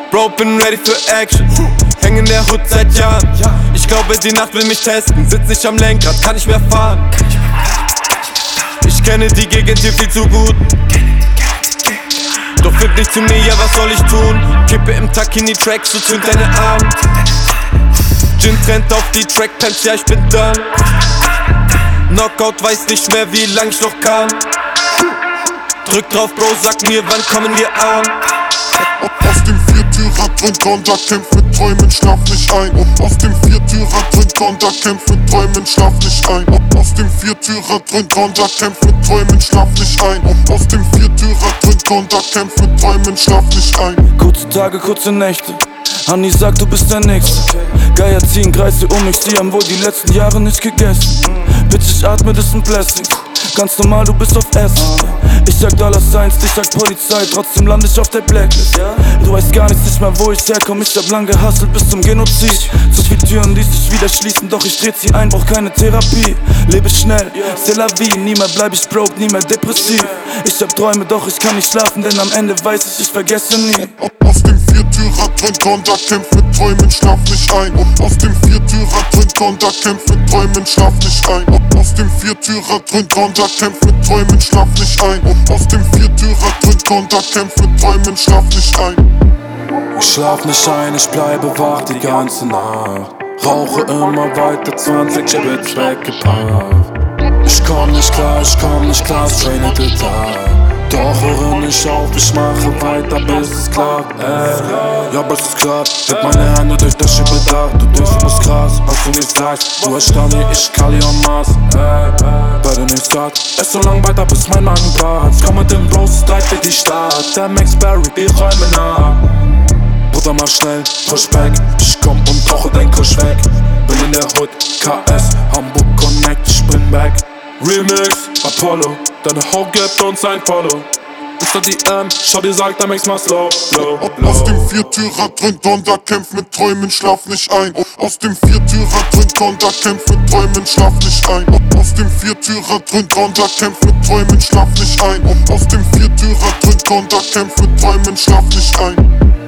Bro, bin ready für Action. Häng in der Hood seit Jahren. Ich glaube, die Nacht will mich testen. Sitz nicht am Lenkrad, kann nicht mehr fahren. Ich kenne die Gegend hier viel zu gut. Doch find nicht zu mir, ja was soll ich tun? Kippe im Takini Track, so zünd deine Arm. Gin trennt auf die Trackpants, ja ich bin done. Knockout, weiß nicht mehr wie lang ich noch kann. Drück drauf Bro, sag mir wann kommen wir an. Aus dem Viertürer drin Gonda, kämpft mit Träumen, schlaf nicht ein. Aus dem Viertürer drin Gonda, kämpft mit Träumen, schlaf nicht ein. Aus dem Viertürer drin Gonda, kämpft mit Träumen, schlaf nicht ein. Aus dem Viertürer drin Gonda, kämpft mit Träumen, schlaf nicht ein. Kurze Tage, kurze Nächte. Hanni sagt, du bist der Nächste. Geier ziehen Kreise um mich, sie haben wohl die letzten Jahre nicht gegessen. Bitch, ich atme, das sind Blessings. Ganz normal, du bist auf Essen. Ich sag Dollar Signs, ich sag Polizei, trotzdem land ich auf der Blacklist. Du weißt gar nicht mehr, wo ich herkomm. Ich hab lang gehustelt bis zum Genozid. Zu viele Türen, die sich wieder schließen, doch ich dreh sie ein, brauch keine Therapie. Lebe schnell, c'est la vie, nie mehr bleib ich broke, nie mehr depressiv. Ich hab Träume, doch ich kann nicht schlafen, denn am Ende weiß ich vergesse nie. Aus dem Viertürer drin Gonda, kämpft mit Träumen, schlaf nicht ein. Aus dem Viertürer drin Gonda, kämpft mit Träumen, schlaf nicht ein. Aus dem Viertürer drin Gonda, kämpft mit Träumen, schlaf nicht ein. Aus dem Viertürer drin Gonda, kämpft mit Träumen, schlaf nicht ein. Ich schlaf nicht ein, ich bleibe wach die ganze Nacht. Rauche immer weiter, 20 Gibbets weggepackt. Ich komm nicht klar, straight in the Tag. Doch höre nicht auf, ich mache weiter, bis es klappt, ey. Ja, bis es klappt, heb meine Hände durch das Schiebedach. Du denkst, du bist krass, was du nicht sagst. Du hast Stani, ich Kali und Mars, ey. Werde nicht satt, ess so lang weiter, bis mein Magen platzt. Komm mit dem Bros, streit für die Stadt. Der Max Berry, die Räume nach. Bruder, mach schnell, push back. Ich komm und tauche dein Kusch weg. Bin in der Hood, KS, Hamburg Connect, ich bin back. Remix, Apollo, deine Ho gibt uns ein Follow. Ist da die schau dir sagt, der Max mal slow, low, low. Aus dem Viertürer drin Gonda, kämpft mit Träumen, schlaf nicht ein. Aus dem Viertürer drin Gonda, kämpft mit Träumen, schlaf nicht ein. Aus dem Viertürer drin Gonda, kämpft mit Träumen, schlaf nicht ein. Aus dem Viertürer drin Gonda, kämpft mit Träumen, schlaf nicht ein.